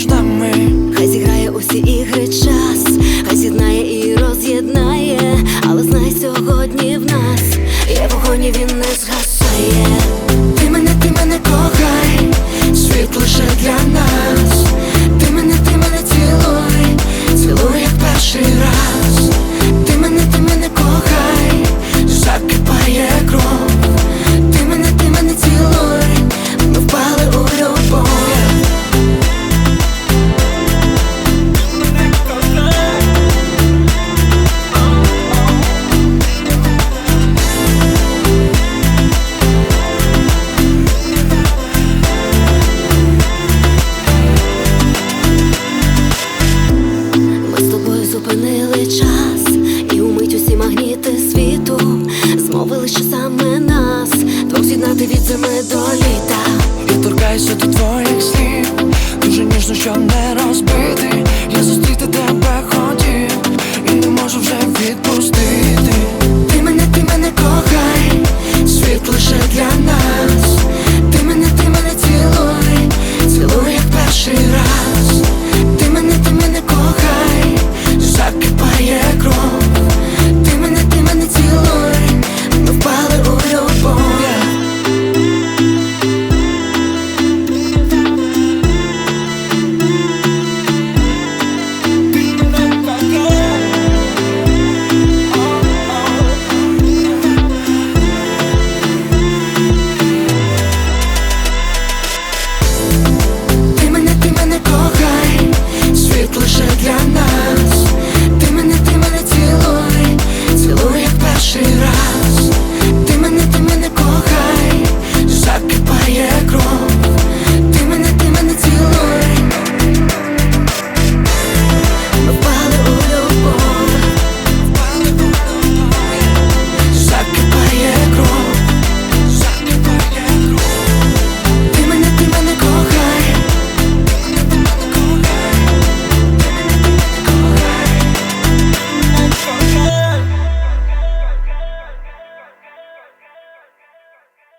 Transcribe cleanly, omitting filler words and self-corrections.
між нами. Хай зіграє усі ігри час, хай з'єднає і роз'єднає, але знай, сьогодні в нас є вогонь, і він не згасає. Ти мене кохай, світ лише для нас. Ти мене цілуй, цілуй як перший раз. Ти мене кохай, закипає кров. Ти мене цілуй, ми впали у любов. Зупинили час, і умить усі магніти світу змовили, що саме нас двох з'єднати від зими до літа. Я торкаюся до твоїх слів, дуже ніжно, що не